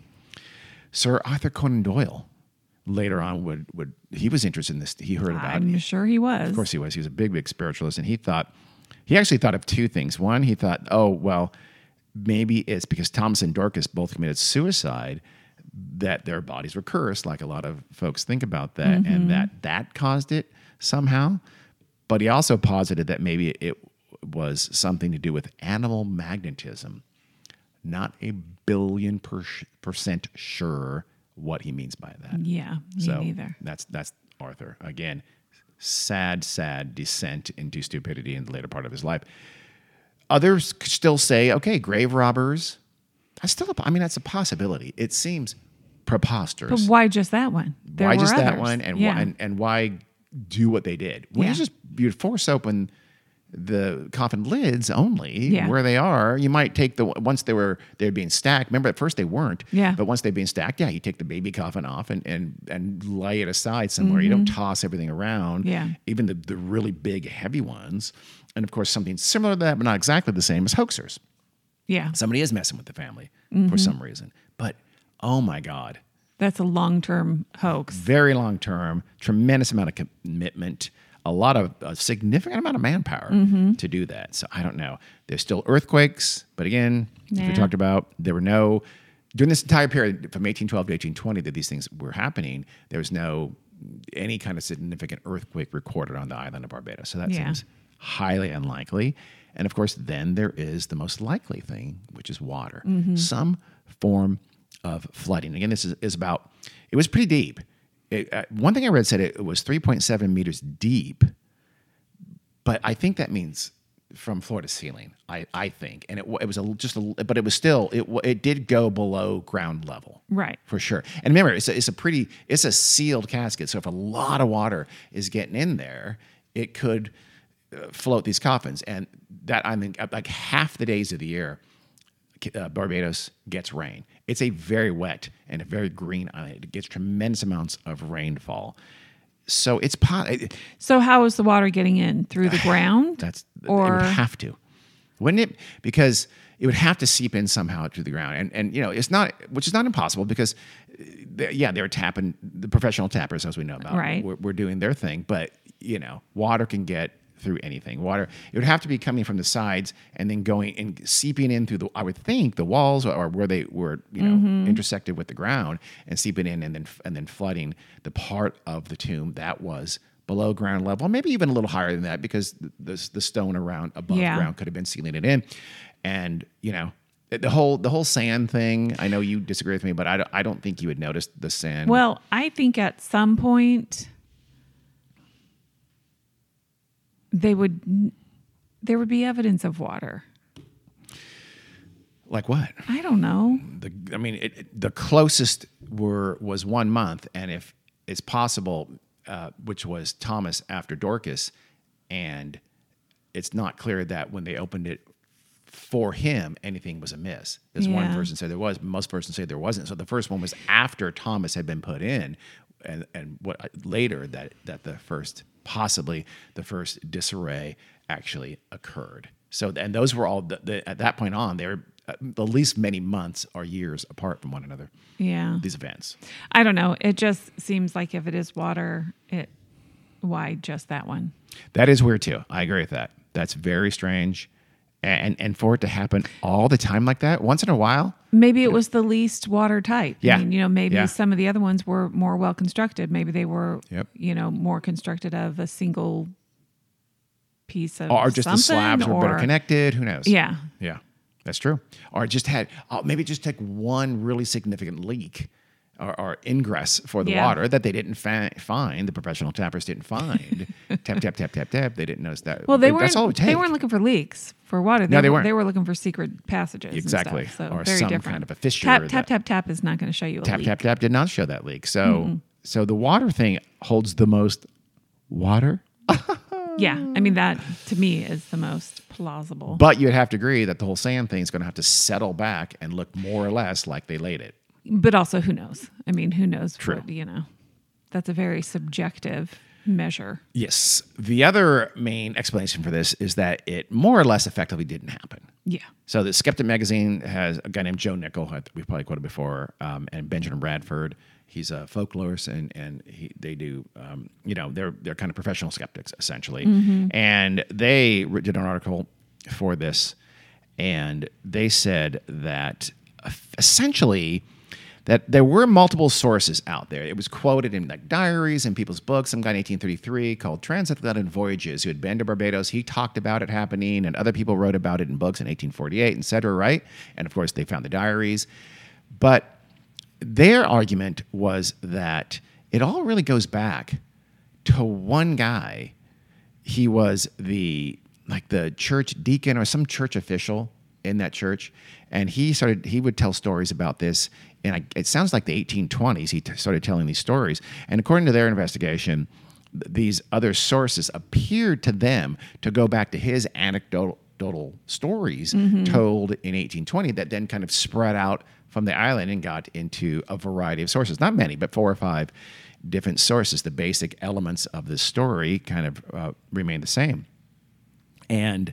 Sir Arthur Conan Doyle later on would he was interested in this. He heard about it. I'm sure he was. Of course he was. He was a big spiritualist, and he actually thought of two things. One, he thought, oh, well, maybe it's because Thomas and Dorcas both committed suicide that their bodies were cursed, like a lot of folks think about that, and that caused it somehow. But he also posited that maybe it was something to do with animal magnetism. Not a billion% sure what he means by that. Yeah, me neither. That's Arthur. Again, sad descent into stupidity in the later part of his life. Others still say, okay, grave robbers. That's a possibility. It seems preposterous. But why just that one? Why just that one? And why do what they did? Well, you'd force open the coffin lids only where they are. You might take once they're being stacked. Remember, at first they weren't. Yeah. But once they've been stacked, you take the baby coffin off and lay it aside somewhere. You don't toss everything around. Yeah. Even the really big, heavy ones. And of course, something similar to that, but not exactly the same, is hoaxers. Yeah. Somebody is messing with the family for some reason. But oh my God. That's a long-term hoax. Very long-term, tremendous amount of commitment. A significant amount of manpower to do that. So I don't know. There's still earthquakes, but again, as we talked about, there were no, during this entire period from 1812 to 1820 that these things were happening, there was no any kind of significant earthquake recorded on the island of Barbados. So that seems highly unlikely. And of course, then there is the most likely thing, which is water. Some form of flooding. Again, this is about, it was pretty deep. One thing I read said it was 3.7 meters deep, but I think that means from floor to ceiling. I think, and it was but it was still it did go below ground level, right, for sure. And remember, it's a sealed casket, so if a lot of water is getting in there, it could float these coffins, and that like half the days of the year. Barbados gets rain. It's a very wet and a very green island. It gets tremendous amounts of rainfall. So it's So how is the water getting in? Through the ground? It would have to. Wouldn't it? Because it would have to seep in somehow through the ground. And it's not, which is not impossible because they're tapping, the professional tappers, as we know about. Right. We're doing their thing, but water can get through anything. Water, it would have to be coming from the sides and then going and seeping in through I would think the walls or where they were, intersected with the ground and seeping in and then flooding the part of the tomb that was below ground level, maybe even a little higher than that because the stone around above ground could have been sealing it in. And, the whole sand thing, I know you disagree with me, but I don't think you would notice the sand. Well, I think at some point they would there would be evidence of water? Like what? I don't know. The closest was 1 month, and if it's possible, which was Thomas after Dorcas, and it's not clear that when they opened it for him, anything was amiss. Because one person said there was, but most persons say there wasn't. So the first one was after Thomas had been put in, and what later that possibly the first disarray actually occurred. So, and those were all at that point on, they were at least many months or years apart from one another. Yeah. These events. I don't know. It just seems like if it is water, why just that one? That is weird too. I agree with that. That's very strange. And for it to happen all the time like that, once in a while. Maybe it was the least watertight. Yeah. I mean, maybe some of the other ones were more well constructed. Maybe they were, more constructed of a single piece of or just the slabs were better connected. Who knows? Yeah. Yeah. That's true. Or it just had, maybe just took one really significant leak or ingress for the water that they didn't find. The professional tappers didn't find. Tap, tap, tap, tap, tap. They didn't notice that. Well, that's all it would take. They weren't looking for leaks for water. They weren't. They were looking for secret passages. Exactly. And stuff, so or very some different. kind of a fissure. Tap, tap, tap is not going to show you a leak. Tap, tap, tap did not show that leak. So, so the water thing holds the most water. Yeah. I mean, that to me is the most plausible. But you'd have to agree that the whole sand thing is going to have to settle back and look more or less like they laid it. But also, who knows? I mean, who knows? True. What, that's a very subjective measure. Yes. The other main explanation for this is that it more or less effectively didn't happen. Yeah. So the Skeptic magazine has a guy named Joe Nickel, we've probably quoted before, and Benjamin Bradford. He's a folklorist, and they do, they're kind of professional skeptics, essentially. And they did an article for this, and they said that essentially that there were multiple sources out there. It was quoted in like diaries and people's books. Some guy in 1833 called Transatlantic Voyages who had been to Barbados. He talked about it happening, and other people wrote about it in books in 1848, et cetera, right? And of course, they found the diaries. But their argument was that it all really goes back to one guy. He was the church deacon or some church official in that church, and he would tell stories about this. And it sounds like the 1820s. He started telling these stories, and according to their investigation, these other sources appeared to them to go back to his anecdotal stories told in 1820 that then kind of spread out from the island and got into a variety of sources. Not many, but 4 or 5 different sources. The basic elements of the story kind of remain the same. And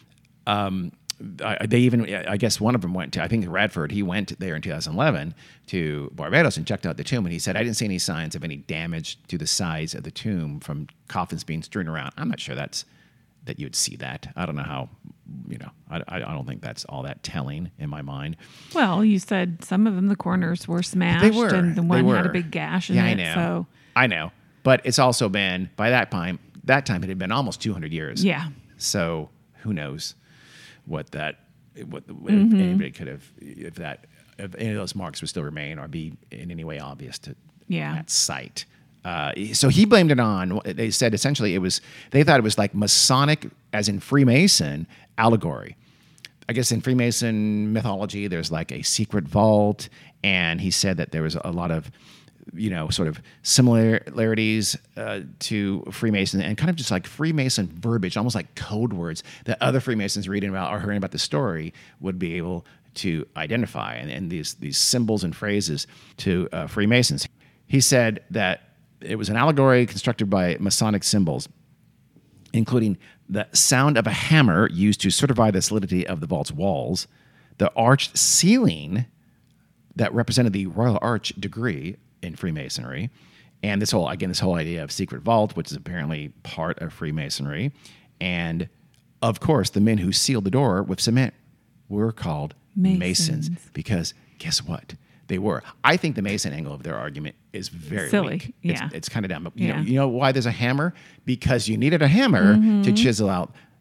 they even, I guess one of them went to, I think Radford, he went there in 2011 to Barbados and checked out the tomb. And he said, I didn't see any signs of any damage to the sides of the tomb from coffins being strewn around. I'm not sure that you would see that. I don't know how, I don't think that's all that telling in my mind. Well, you said some of them, the corners were smashed. They were. And the one had a big gash in it. I know. I know. But it's also been, by that time it had been almost 200 years. Yeah. So who knows what anybody could have, if any of those marks would still remain or be in any way obvious to that site. So he blamed it on, they said essentially they thought it was like Masonic, as in Freemason, allegory. I guess in Freemason mythology, there's like a secret vault, and he said that there was a lot of, sort of similarities to Freemason, and kind of just like Freemason verbiage, almost like code words that other Freemasons reading about or hearing about the story would be able to identify, and these symbols and phrases to Freemasons. He said that it was an allegory constructed by Masonic symbols, including the sound of a hammer used to certify the solidity of the vault's walls, the arched ceiling that represented the Royal Arch degree in Freemasonry, and this whole idea of secret vault, which is apparently part of Freemasonry. And of course, the men who sealed the door with cement were called Masons, because guess what? They were. I think the Mason angle of their argument is very silly. Weak. Yeah. It's kind of dumb. You know why there's a hammer? Because you needed a hammer to chisel out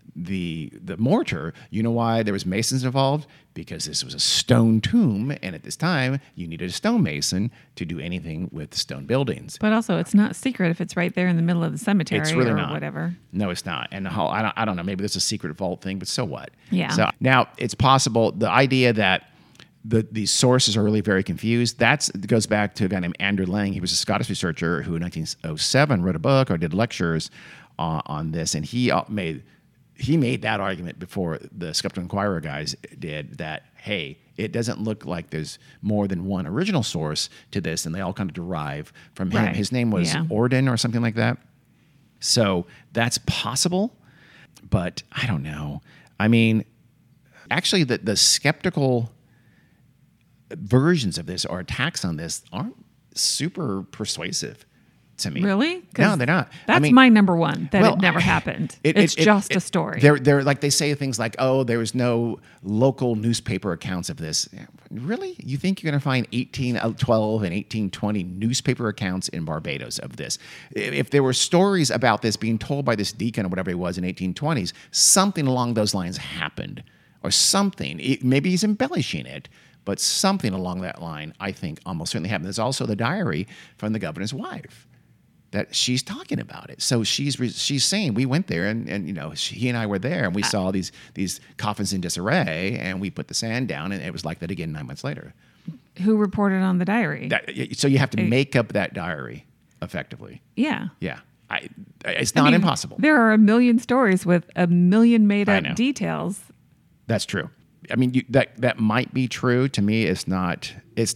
the mortar. You know why there was masons involved? Because this was a stone tomb, and at this time, you needed a stonemason to do anything with stone buildings. But also, it's not secret if it's right there in the middle of the cemetery It's really or not. whatever. No, it's not. And I don't know. Maybe there's a secret vault thing, but so what? Yeah. So now it's possible. The idea that these sources are really very confused. That goes back to a guy named Andrew Lang. He was a Scottish researcher who in 1907 wrote a book or did lectures on this, and he made that argument before the Skeptical Inquirer guys did, that, hey, it doesn't look like there's more than one original source to this, and they all kind of derive from him. Right. His name was Yeah. Orden or something like that. So that's possible, but I don't know. I mean, actually, the skeptical versions of this or attacks on this aren't super persuasive to me. Really? No, they're not. That's my number one, that it never happened. It's just a story. They're like, they say things like, oh, there was no local newspaper accounts of this. Really? You think you're going to find 1812 and 1820 newspaper accounts in Barbados of this? If there were stories about this being told by this deacon or whatever he was in 1820s, something along those lines happened, or something. Maybe he's embellishing it, but something along that line, I think, almost certainly happened. There's also the diary from the governor's wife that she's talking about it. So she's saying, we went there and he and I were there and we saw these coffins in disarray and we put the sand down and it was like that again 9 months later. Who reported on the diary? So you have to make up that diary effectively. Yeah. Yeah. It's not impossible. There are a million stories with a million made I know. up details. That's true. I mean, that might be true. To me, it's not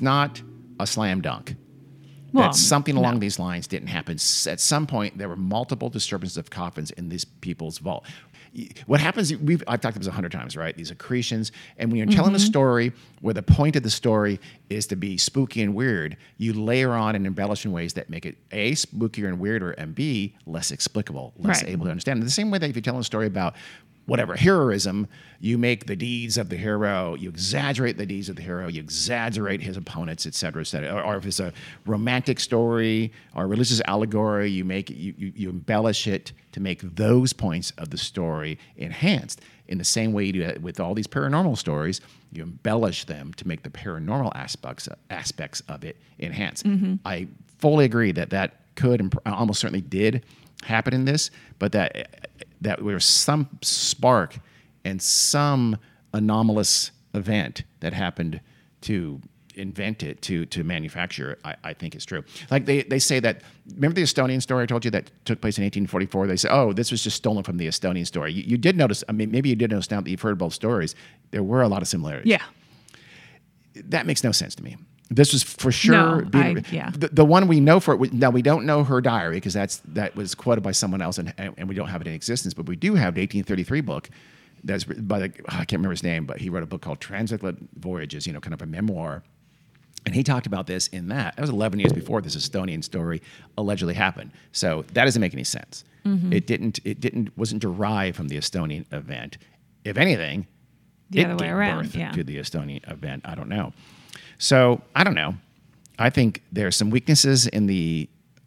a slam dunk. Well, That something along these lines didn't happen. At some point, there were multiple disturbances of coffins in these people's vault. What happens, I've talked about this 100 times, right? These accretions. And when you're telling a story where the point of the story is to be spooky and weird, you layer on and embellish in ways that make it A, spookier and weirder, and B, less explicable, less Right. able to understand. In the same way that if you're telling a story about whatever heroism, you make the deeds of the hero, you exaggerate the deeds of the hero, you exaggerate his opponents, et cetera, et cetera. Or if it's a romantic story or a religious allegory, you embellish it to make those points of the story enhanced. In the same way you do it with all these paranormal stories, you embellish them to make the paranormal aspects of it enhanced. I fully agree that could and almost certainly did happen in this, but that there was some spark and some anomalous event that happened to invent it, to manufacture it, I think it's true. Like they say that, remember the Estonian story I told you that took place in 1844? They say, oh, this was just stolen from the Estonian story. You did notice, I mean, maybe you did notice now that you've heard both stories, there were a lot of similarities. Yeah. That makes no sense to me. This was for sure. No, The one we know now we don't know her diary because that was quoted by someone else and we don't have it in existence. But we do have the 1833 book that's by I can't remember his name, but he wrote a book called Transatlantic Voyages. Kind of a memoir, and he talked about this in that. That was 11 years before this Estonian story allegedly happened. So that doesn't make any sense. It wasn't derived from the Estonian event. If anything, The other way around. birth Yeah. to the Estonian event. I don't know. So I don't know. I think there are some weaknesses in the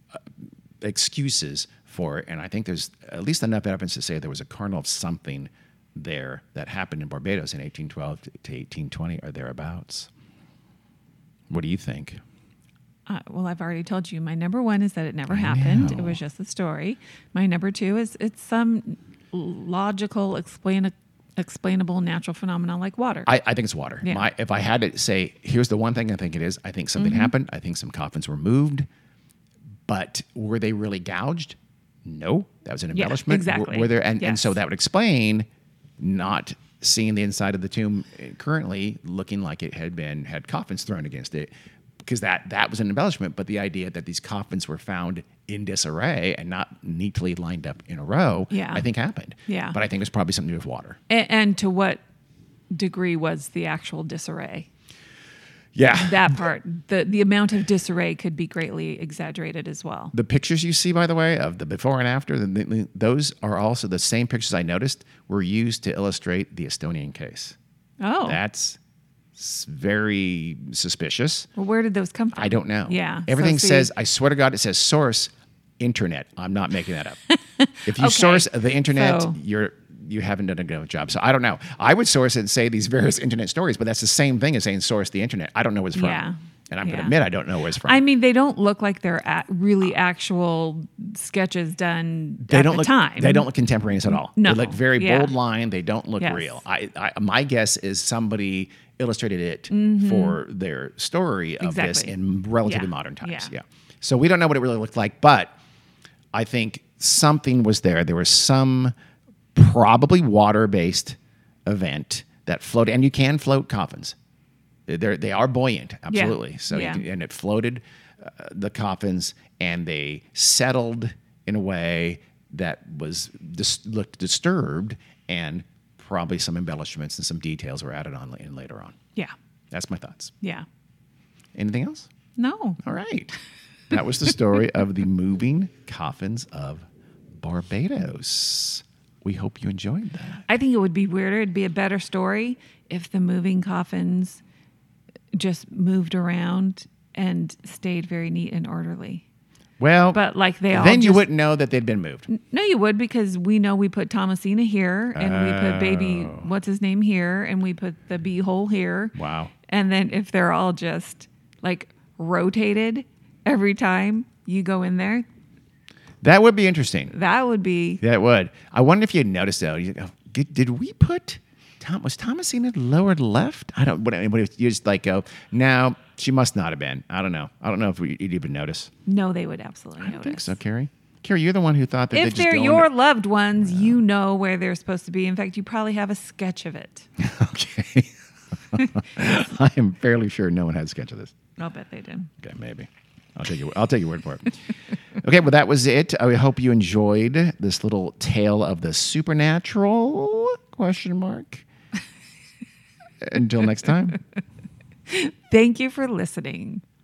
excuses for it, and I think there's at least enough evidence to say there was a kernel of something there that happened in Barbados in 1812 to 1820 or thereabouts. What do you think? Well, I've already told you. My number one is that it never happened. know. It was just a story. My number two is it's some logical, explainable natural phenomenon like water. I think it's water. Yeah. If I had to say, here's the one thing I think it is, I think something happened. I think some coffins were moved. But were they really gouged? No. That was an Yeah, embellishment. exactly. Were there, and Yes. so that would explain not seeing the inside of the tomb currently looking like it had coffins thrown against it, because that was an embellishment. But the idea that these coffins were found in disarray and not neatly lined up in a row, Yeah. I think happened. Yeah. But I think it was probably something to do with water. And to what degree was the actual disarray? Yeah. That part, the amount of disarray could be greatly exaggerated as well. The pictures you see, by the way, of the before and after, those are also the same pictures I noticed were used to illustrate the Estonian case. Oh, That's very suspicious. well, where did those come from? I don't know. Yeah. Everything So see- says, I swear to God, it says source internet. I'm not making that up. If you Okay. source the internet, So- you haven't done a good job. So I don't know. I would source it and say these various internet stories, but that's the same thing as saying source the internet. I don't know where it's from. Yeah. And I'm going to admit I don't know where it's from. I mean, they don't look like they're really actual sketches done at the time. They don't look contemporaneous at all. No. They look very bold line. They don't look Yes. real. My guess is somebody illustrated it for their story of this Exactly. in relatively Yeah. modern times. Yeah. Yeah. So we don't know what it really looked like, but I think something was there. There was some probably water-based event that floated, and you can float coffins. They are buoyant, absolutely. Yeah. So Yeah. and it floated the coffins, and they settled in a way that was looked disturbed, and probably some embellishments and some details were added on later on. Yeah. That's my thoughts. Yeah. Anything else? No. All right. That was the story of the moving coffins of Barbados. We hope you enjoyed that. I think it would be weirder. It'd be a better story if the moving coffins just moved around and stayed very neat and orderly. Well, But like they all then you just- wouldn't know that they'd been moved. No, you would, because we know we put Thomasina here and we put baby, what's his name here, and we put the bee hole here. Wow. And then if they're all just like rotated every time you go in there, That would be interesting. that would be. That would. I wonder if you noticed though. Did we put was Thomasina lower left? I don't. What if you just like go? No, she must not have been. I don't know. I don't know if you'd even notice. No, they would absolutely I don't notice. think so, Carrie. Carrie, you're the one who thought that If they they're just your loved ones, you know where they're supposed to be. In fact, you probably have a sketch of it. Okay. I am fairly sure no one had a sketch of this. I'll bet they did. Okay, maybe. I'll take your word for it. Okay, well, that was it. I hope you enjoyed this little tale of the supernatural ? Until next time. Thank you for listening.